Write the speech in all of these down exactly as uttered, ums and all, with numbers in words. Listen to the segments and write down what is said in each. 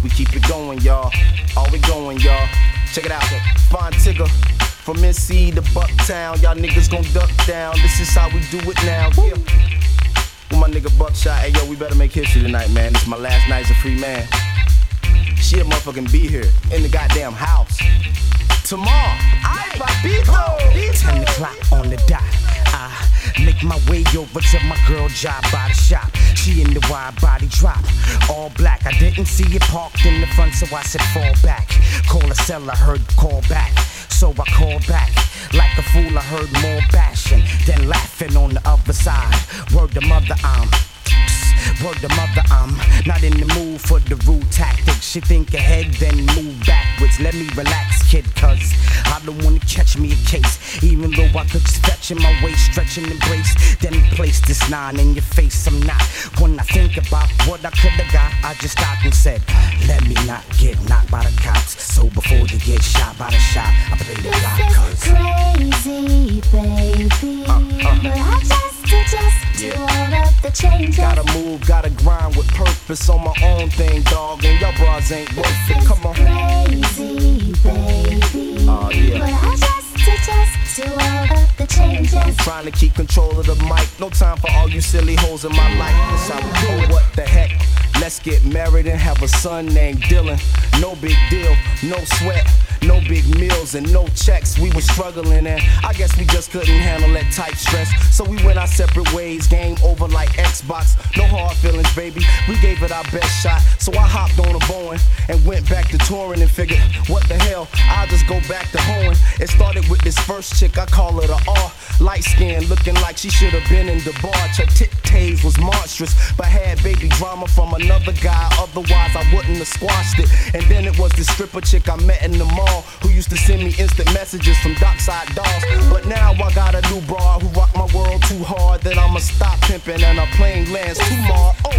we keep it going, y'all. All we going, y'all. Check it out. Fine Tigger. From N C to Bucktown, y'all niggas gon' duck down. This is how we do it now, yeah. With my nigga Buckshot, hey yo, we better make history tonight, man. This is my last night as a free man. Shit, motherfucking be here in the goddamn house. Tomorrow, I papito. Ten o'clock on the dot. I make my way over to my girl job by the shop. She in the wide body drop, all black. I didn't see it parked in the front, so I said fall back. Call a seller, heard call back. So I called back. Like a fool, I heard more bashing than laughing on the other side. Word to mother, I'm word to mother, I'm not in the mood for the rude tactics. She think ahead, then move backwards. Let me relax, kid, cause I don't wanna catch me a case. Even though I could stretch in my waist, stretch and embrace. Then place this nine in your face, I'm not. When I think about what I could've got, I just stopped and said, let me not get knocked by the cops. So before you get shot by the shot, I play the block, cause crazy, baby, uh, uh. but I just adjust yeah. to all of the changes. Gotta move, gotta grind with purpose on my own thing, dog. And y'all bras ain't worth it, come on. Crazy, baby, oh, yeah. but I just adjust to all of the changes. I'm trying to keep control of the mic. No time for all you silly hoes in my life. That's how we do it. What the heck? Let's get married and have a son named Dylan. No big deal, no sweat. No big meals and no checks, we were struggling and I guess we just couldn't handle that type stress. So we went our separate ways, game over like Xbox. No hard feelings, baby, we gave it our best shot. So I hopped on a Boeing and went back to touring and figured, what the hell, I'll just go back to hoeing. It started with this first chick, I call her the R. Light skin, looking like she should have been in the barge. Her tit-tays was monstrous, but had baby drama from another guy. Otherwise I wouldn't have squashed it. And then it was this stripper chick I met in the mall, who used to send me instant messages from Dockside Dolls. But now I got a new broad who rock my world too hard that I'ma stop pimping and her plane lands tomorrow. Oh.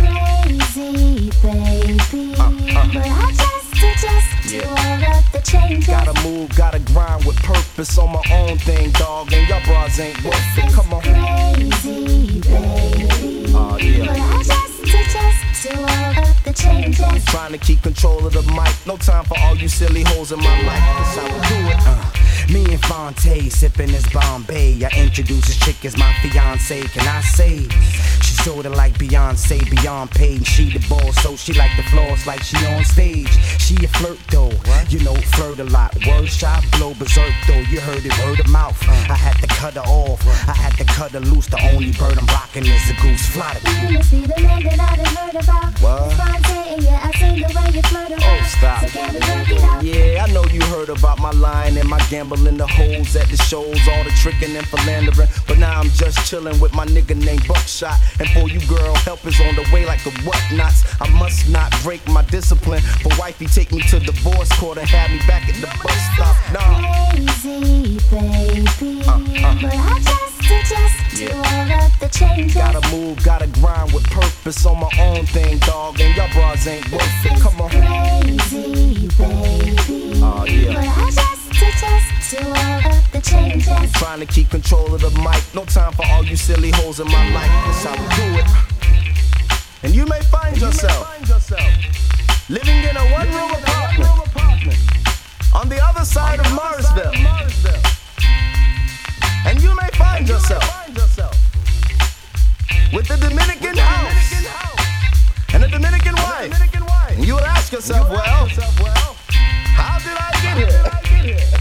Crazy, baby, uh, uh. but I just adjust yeah. to all of the changes. Gotta move, gotta grind with purpose on my own thing, dog. And y'all bras ain't worth it, come on. Crazy, baby, oh, yeah. but I just adjust to all of the changes. I'm trying to keep control of the mic. No time for all you silly hoes in my life. That's how we do it. Uh, me and Fonte sipping this Bombay. I introduce this chick as my fiance. Can I say she's sorta like Beyonce, beyond paid. She the boss, so she like the floors like she on stage. She a flirt though, what? You know flirt a lot. Word shot blow berserk though. You heard it word of mouth. Uh, I had to cut her off. I had to cut her loose. The only bird I'm rocking is a goose. Fly to you must be the man that I done heard about. What? Fonte, yeah, I seen the way you flirt around. Oh, stop. So can we work it out? Yeah, I know you heard about my lying and my gambling, the hoes at the shows, all the tricking and philandering. But now I'm just chilling with my nigga named Buckshot. And for you girl, help is on the way like the whatnots. I must not break my discipline. For wifey take me to divorce court and have me back at the bus stop. Nah. Crazy, baby, uh, uh. but I just adjust yeah. to all of the changes. Gotta move, gotta grind with purpose on my own thing, dog. And y'all bras ain't worth it, come on. Crazy, baby, oh, yeah. but I just adjust to all of the changes. I'm trying to keep control of the mic. No time for all you silly hoes in my life. That's how we do it. And you may find, and yourself, you may find yourself living in a one-room apartment, one apartment on the other side, on the of, other Morrisville. side of Morrisville. And you may find, and yourself, you may find yourself with the Dominican, with the house, Dominican house and a Dominican wife. Dominican wife. And you would ask yourself, you well, yourself, well, how did I get here? How did I get here?